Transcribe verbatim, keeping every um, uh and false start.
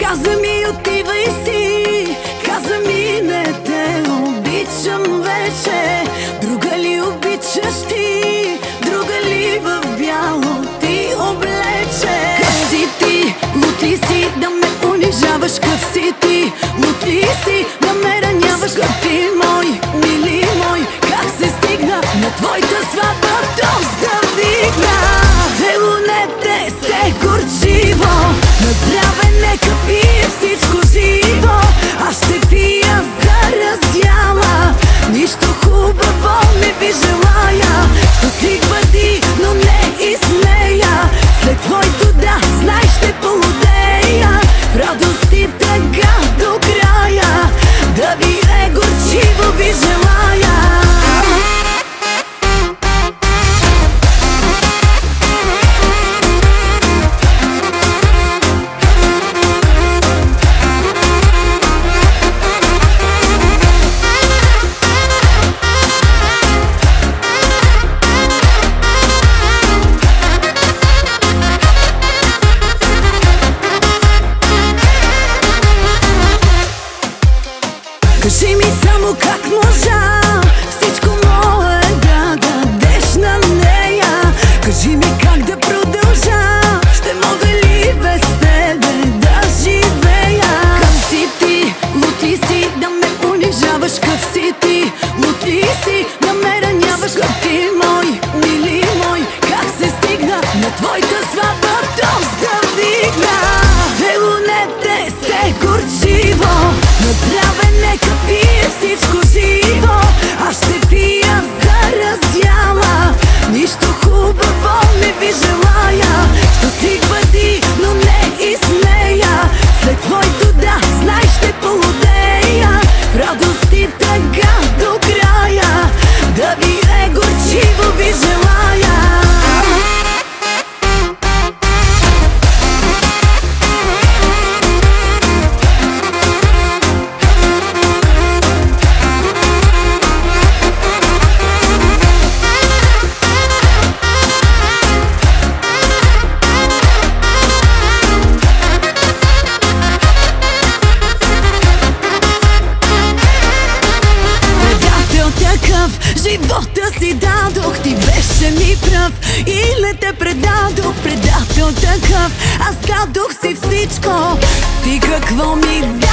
Каза ми отивай си, каза ми не те обичам вече. Друга ли обичаш ти, друга ли в бяло ти облече? Къв си ти, лут ли си да ме унижаваш? Къв си ти, лут ли си да ме раняваш? Скъпи мой, мили мой, как се стигна на твоята сватба? Доста вдигна. Целунете се горчиво, на здраве нека пие всичко живо. Аз ще пия заразяла, нищо хубаво не ви желая. Щастлив бъди, но не и с нея. След твоето да, знай ще полудея. В радост и тъга до края, да ви е горчиво ви желая. Кажи ми само как можа всичко мое да дадеш на нея. Кажи ми как да продължа, ще мога ли без тебе да живея? Къв си ти, лут ли си да ме унижаваш? Къв си ти, лут ли си да ме раняваш? Скъпи мой, мили мой, как се стигна на твоята сватба? Доста вдигна. Целунете се горчиво, на здраве нека пие всичко живо. Аз ще пия заразяла, нищо хубаво не ви желая. Щастлив бъди, но не и с нея. След твоето да, знай ще полудея. В радост и тъга до края, да ви е горчиво ви желая. Живота си дадох, ти беше ми пръв и не те предадох. Предател такъв, аз дадох си всичко, ти какво ми да?